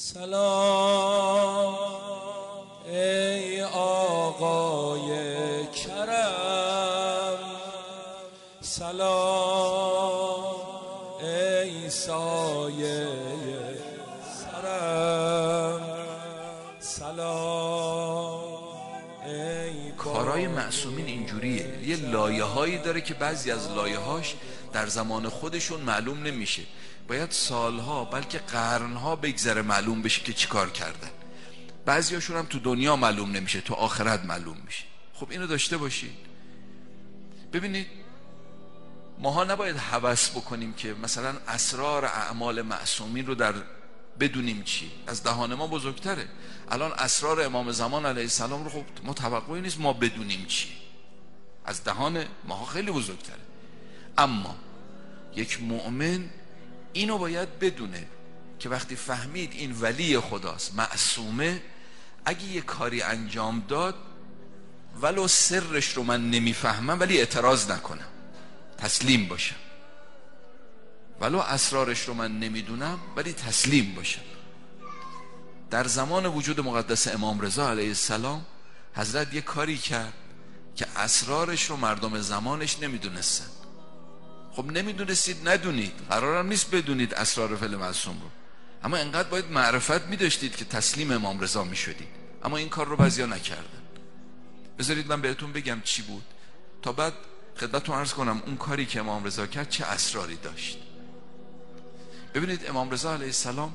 سلام ای آقای کرم، سلام ای سایه سرم، سلام ای. کارای معصومین اینجوریه، یه لایه هایی داره که بعضی از لایه هاش در زمان خودشون معلوم نمیشه، باید سالها بلکه قرنها بگذره معلوم بشه که چی کار کردن. بعضی هاشون هم تو دنیا معلوم نمیشه، تو آخرت معلوم میشه. خب اینو داشته باشید. ببینید ماها نباید هوس بکنیم که مثلا اسرار اعمال معصومین رو در بدونیم چی، از دهان ما بزرگتره. الان اسرار امام زمان علیه السلام رو خب ما توقعی نیست ما بدونیم چی، از دهان ما خیلی بزرگتره. اما یک مؤمن اینو باید بدونه که وقتی فهمید این ولی خداست، معصومه، اگه یه کاری انجام داد ولو سرش رو من نمیفهمم ولی اعتراض نکنم، تسلیم باشم، ولو اسرارش رو من نمیدونم ولی تسلیم باشم. در زمان وجود مقدس امام رضا علیه السلام حضرت یه کاری کرد که اسرارش رو مردم زمانش نمیدونستن. خب نمیدونستید ندونید، قرارم نیست بدونید اسرار فعل معصوم رو، اما انقدر باید معرفت میداشتید که تسلیم امام رضا میشدید. اما این کار رو بعضیا نکردن. بذارید من بهتون بگم چی بود تا بعد خدمتتون عرض کنم اون کاری که امام رضا کرد چه اسراری داشت. ببینید امام رضا علیه السلام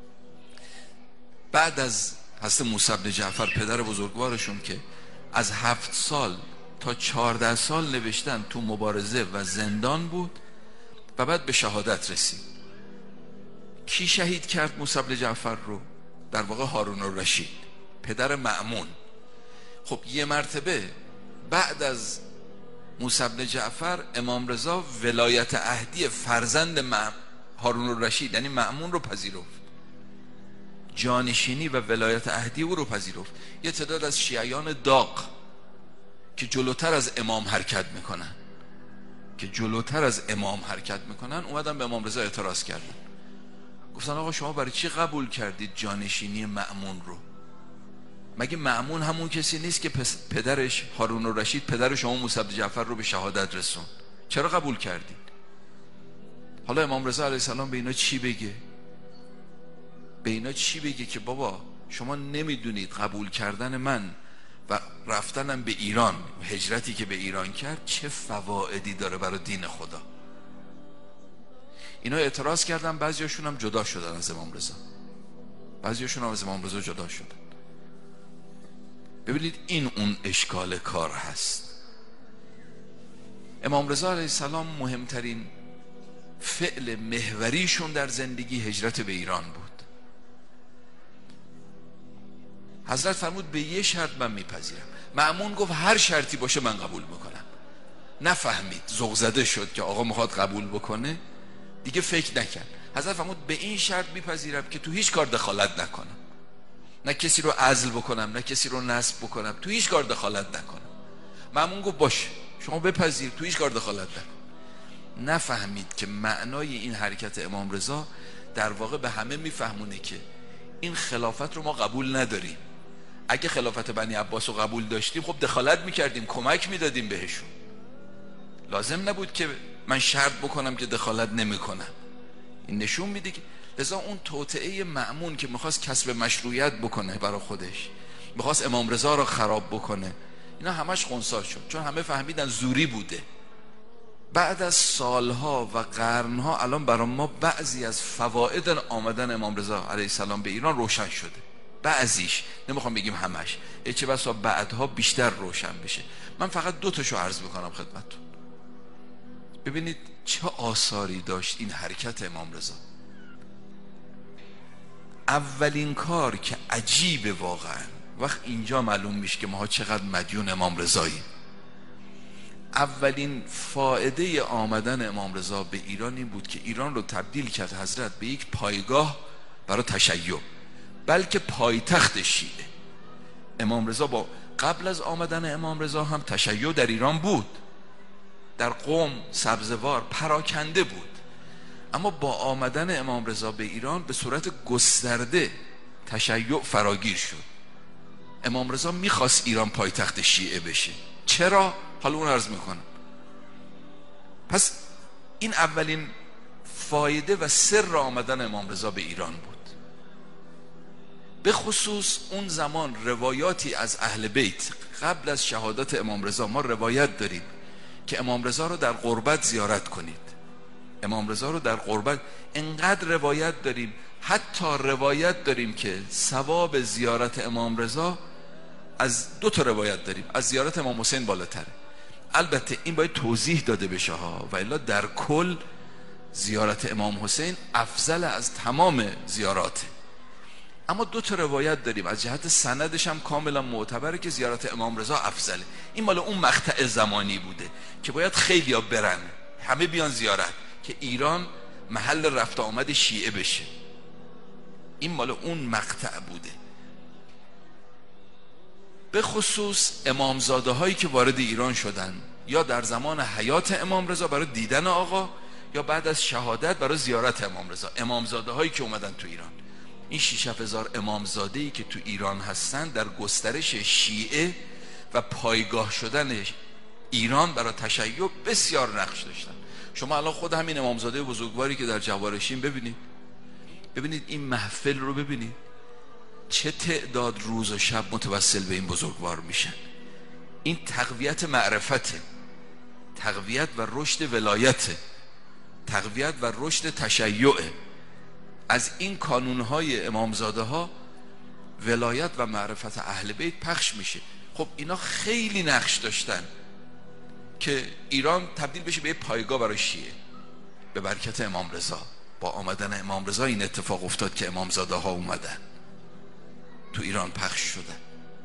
بعد از حضرت موسی بن جعفر پدر بزرگوارشون که از 7 سال تا 14 سال نوشتن تو مبارزه و زندان بود و بعد به شهادت رسید. کی شهید کرد موسی بن جعفر رو؟ در واقع هارون الرشید، پدر مأمون. خب یه مرتبه بعد از موسی بن جعفر امام رضا ولایت عهدی فرزند هارون الرشید یعنی مأمون رو پذیرفت، جانشینی و ولایت عهدی او رو پذیرفت. یه تعداد از شیعیان داغ که جلوتر از امام حرکت میکنن اومدن به امام رضا اعتراض کردن، گفتن آقا شما برای چی قبول کردید جانشینی مأمون رو؟ مگه مأمون همون کسی نیست که پدرش هارون الرشید پدر شما موسی بن جعفر رو به شهادت رسون؟ چرا قبول کردید؟ حالا امام رضا علیه السلام به اینا چی بگه؟ به اینا چی بگه که بابا شما نمیدونید قبول کردن من و رفتنم به ایران، هجرتی که به ایران کرد چه فوائدی داره برای دین خدا؟ اینا اعتراض کردن، بعضیاشون هم جدا شدن از امام رضا، جدا شدن. ببینید این اون اشکال کار هست. امام رضا علیه السلام مهمترین فعل محوریشون در زندگی هجرت به ایران بود. حضرت فرمود به یه شرط من میپذیرم. مأمون گفت هر شرطی باشه من قبول میکنم. نفهمید، ذوق زده شد که آقا میخواد قبول بکنه، دیگه فکر نکرد. حضرت فرمود به این شرط میپذیرم که تو هیچ کار دخالت نکنم، نه کسی رو عزل بکنم نه کسی رو نصب بکنم، تو هیچ کار دخالت نکنم. مأمون گفت باشه شما بپذیر، تو هیچ کار دخالت نکن. نفهمید که معنای این حرکت امام رضا در واقع به همه میفهمونه که این خلافت رو ما قبول نداریم. اگه خلافت بنی عباس رو قبول داشتیم خب دخالت میکردیم، کمک میدادیم بهشون، لازم نبود که من شرط بکنم که دخالت نمیکنم. این نشون میده که لذا اون توطئه مأمون که میخواست کسب مشروعیت بکنه برای خودش، میخواست امام رضا رو خراب بکنه، اینا همش خنثی شد، چون همه فهمیدن زوری بوده. بعد از سالها و قرنها الان برای ما بعضی از فواید آمدن امام رضا علیه السلام به ایران روشن شده. بعضیش، نمیخوام بگیم همش، چه بسا بعدها بیشتر روشن بشه. من فقط 2 تاشو عرض میکنم خدمتتون. ببینید چه آثاری داشت این حرکت امام رضا. اولین کار که عجیبه واقعا، وقت اینجا معلوم میشه که ما چقدر مدیون امام رضاییم. اولین فائده آمدن امام رضا به ایران این بود که ایران رو تبدیل کرد حضرت به یک پایگاه برای تشیع، بلکه پایتخت شیعه. امام رضا با قبل از آمدن امام رضا هم تشیع در ایران بود، در قم، سبزوار پراکنده بود، اما با آمدن امام رضا به ایران به صورت گسترده تشیع فراگیر شد. امام رضا میخواست ایران پایتخت شیعه بشه. چرا؟ حالا اون عرض میکنم. پس این اولین فایده و سر آمدن امام رضا به ایران بود. به خصوص اون زمان روایاتی از اهل بیت قبل از شهادت امام رضا ما روایت داریم که امام رضا رو در غربت زیارت کنید. امام رضا رو در غربت انقدر روایت داریم، حتی روایت داریم که ثواب زیارت امام رضا از 2 تا روایت داریم، از زیارت امام حسین بالاتره. البته این باید توضیح داده بشه ها، و الا در کل زیارت امام حسین افضل از تمام زیاراته. اما 2 تا روایت داریم از جهت سندش هم کاملا معتبره که زیارت امام رضا افضله. این مال اون مقطع زمانی بوده که باید خیلیا برن، همه بیان زیارت، که ایران محل رفت آمد شیعه بشه. این مال اون مقطع بوده. به خصوص امامزاده هایی که وارد ایران شدن، یا در زمان حیات امام رضا برای دیدن آقا، یا بعد از شهادت برای زیارت امام رضا. امامزاده هایی که اومدن تو ایران، این 6-7 هزار امامزاده ای که تو ایران هستن در گسترش شیعه و پایگاه شدن ایران برای تشیع بسیار نقش داشتن. شما الان خود همین امامزاده بزرگواری که در جوارشین ببینید این محفل رو ببینید، چه تعداد روز و شب متوسل به این بزرگوار میشن. این تقویت معرفته، تقویت و رشد ولایته، تقویت و رشد تشیعه. از این کانونهای امامزاده ها ولایت و معرفت اهل بیت پخش میشه. خب اینا خیلی نقش داشتن که ایران تبدیل بشه به پایگاه برای شیعه. به برکت امام رضا، با آمدن امام رضا این اتفاق افتاد که امامزاده ها اومدن تو ایران پخش شدن.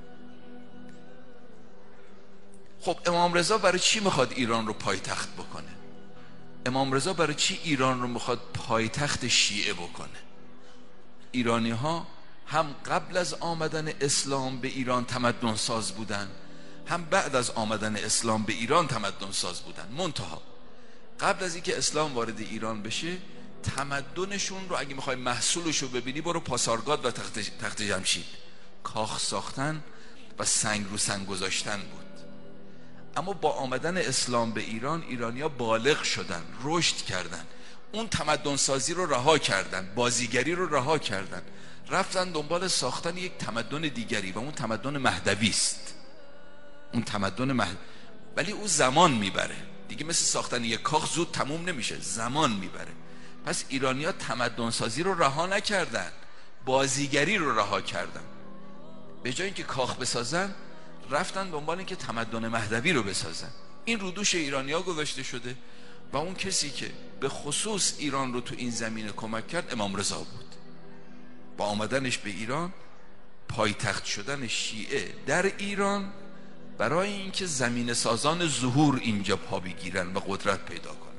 خب امام رضا برای چی میخواد ایران رو پایتخت بکنه؟ امام رضا برای چی ایران رو میخواد پایتخت شیعه بکنه؟ ایرانی ها هم قبل از آمدن اسلام به ایران تمدن ساز بودن، هم بعد از آمدن اسلام به ایران تمدن ساز بودن. منتها قبل از اینکه اسلام وارد ایران بشه، تمدنشون رو اگه میخوای محصولش رو ببینی، برو پاسارگاد و تخت جمشید. کاخ ساختن و سنگ رو سنگ گذاشتن بود. اما با آمدن اسلام به ایران، ایرانی‌ها بالغ شدن، رشد کردن، اون تمدن سازی رو رها کردن، بازیگری رو رها کردن، رفتن دنبال ساختن یک تمدن دیگری و اون تمدن مهدوی است. اون تمدن ولی اون زمان میبره دیگه، مثل ساختن یک کاخ زود تموم نمیشه، زمان میبره. پس ایرانی‌ها تمدن سازی رو رها نکردن، بازیگری رو رها کردن. به جای اینکه کاخ بسازن، رفتن دنبال اینکه تمدن مهدوی رو بسازن. این رو دوش ایرانی‌ها گذاشته شده و اون کسی که به خصوص ایران رو تو این زمینه کمک کرد امام رضا بود. با آمدنش به ایران، پایتخت شدن شیعه در ایران، برای اینکه زمینه سازان ظهور اینجا پا بگیرن و قدرت پیدا کنن.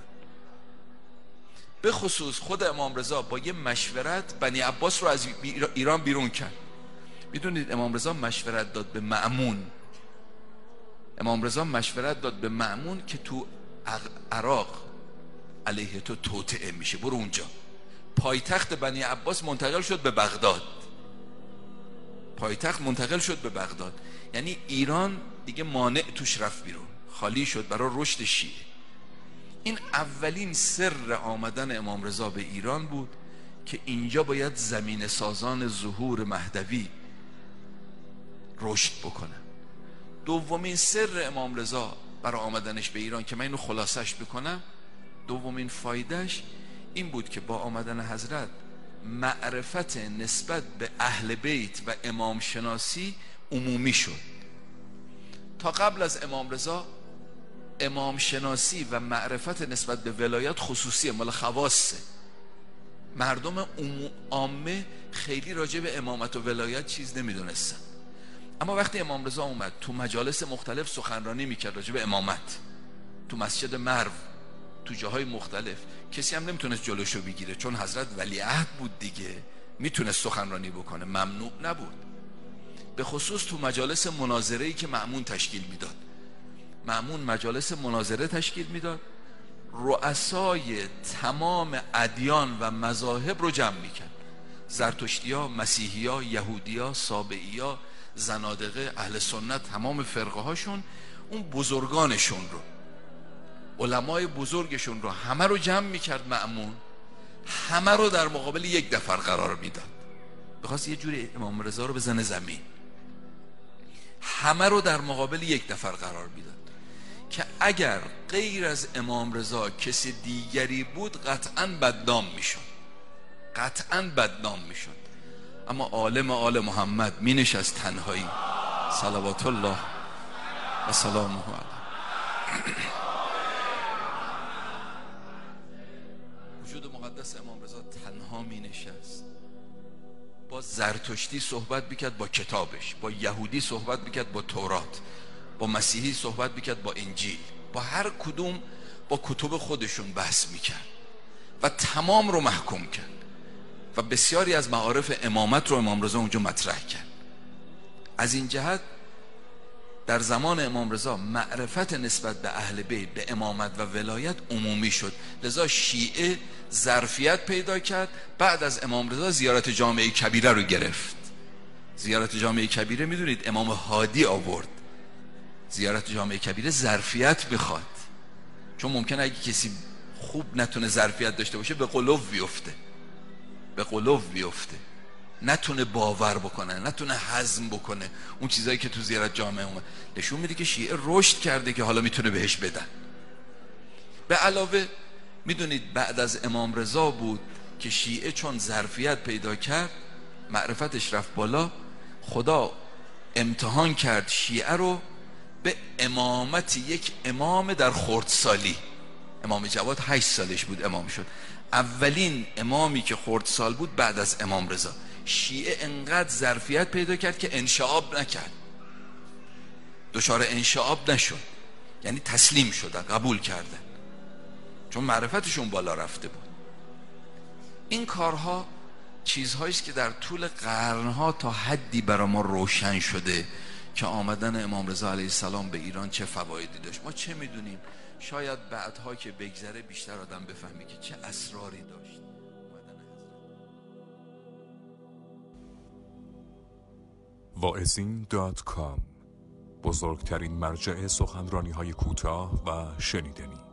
به خصوص خود امام رضا با یه مشورت بنی عباس رو از ایران بیرون کرد. میدونید امام رضا مشورت داد به مأمون. امام رضا مشورت داد به مأمون که تو عراق علیه تو توطئه میشه، برو اونجا. پایتخت بنی عباس منتقل شد به بغداد. پایتخت منتقل شد به بغداد، یعنی ایران دیگه مانع توش رفت بیرون، خالی شد برای رشد شیعه. این اولین سر آمدن امام رضا به ایران بود که اینجا باید زمین سازان ظهور مهدوی رشد بکنن. دومین سر امام رضا برای آمدنش به ایران که من اینو خلاصش بکنم، دومین فایدهش این بود که با آمدن حضرت معرفت نسبت به اهل بیت و امام شناسی عمومی شد. تا قبل از امام رضا امام شناسی و معرفت نسبت به ولایت خصوصی مال خواصه. مردم عامه خیلی راجع به امامت و ولایت چیز نمیدونستن. اما وقتی امام رضا اومد تو مجالس مختلف سخنرانی میکرد راجع به امامت، تو مسجد مرو، تو جاهای مختلف، کسی هم نمیتونست جلوشو بگیره، چون حضرت ولیعهد بود دیگه، میتونست سخنرانی بکنه، ممنوع نبود. به خصوص تو مجالس مناظره‌ای که مأمون تشکیل میداد. مأمون مجالس مناظره تشکیل میداد، رؤسای تمام ادیان و مذاهب رو جمع میکرد. زرتشتیا، مسیحیا، یهودیا، سابعیا، زنادقه، اهل سنت، تمام فرقه هاشون اون بزرگانشون رو، علمای بزرگشون رو همه رو جمع میکرد مأمون، همه رو در مقابل یک نفر قرار میداد. بخواست یه جوری امام رضا رو بزنه زمین، همه رو در مقابل یک نفر قرار میداد که اگر غیر از امام رضا کسی دیگری بود قطعاً بدنام میشد، قطعاً بدنام میشد. اما عالم آل محمد می نشست تنهایی، صلوات الله و سلامه علیه. وجود مقدس امام رضا تنها می نشست، با زرتشتی صحبت میکرد با کتابش، با یهودی صحبت میکرد با تورات، با مسیحی صحبت میکرد با انجیل، با هر کدوم با کتب خودشون بحث میکرد و تمام رو محکوم کرد و بسیاری از معارف امامت رو امام رضا اونجا مطرح کرد. از این جهت در زمان امام رضا معرفت نسبت به اهل بیت، به امامت و ولایت عمومی شد، لذا شیعه ظرفیت پیدا کرد بعد از امام رضا زیارت جامعه کبیره رو گرفت. زیارت جامعه کبیره میدونید امام هادی آورد. زیارت جامعه کبیره ظرفیت میخواد، چون ممکنه اگه کسی خوب نتونه ظرفیت داشته باشه به قلوب بیفته، به قلوب بیفته، نتونه باور بکنه، نتونه هضم بکنه اون چیزایی که تو زیارت جامعه اومد. نشون میده که شیعه رشد کرده که حالا میتونه بهش بدن. به علاوه میدونید بعد از امام رضا بود که شیعه چون ظرفیت پیدا کرد، معرفتش رفت بالا، خدا امتحان کرد شیعه رو به امامت یک امام در خردسالی. امام جواد 8 سالش بود امام شد، اولین امامی که خردسال بود بعد از امام رضا. شیعه انقدر ظرفیت پیدا کرد که انشعاب نکرد، دچار انشعاب نشد، یعنی تسلیم شدن، قبول کردن، چون معرفتشون بالا رفته بود. این کارها چیزهایی است که در طول قرنها تا حدی برای ما روشن شده که آمدن امام رضا علیه السلام به ایران چه فوایدی داشت. ما چه میدونیم، شاید بعدها که بگذره بیشتر آدم بفهمی که چه اسراری داشت. واعظین.com، بزرگترین مرجع سخنرانی‌های کوتاه و شنیدنی.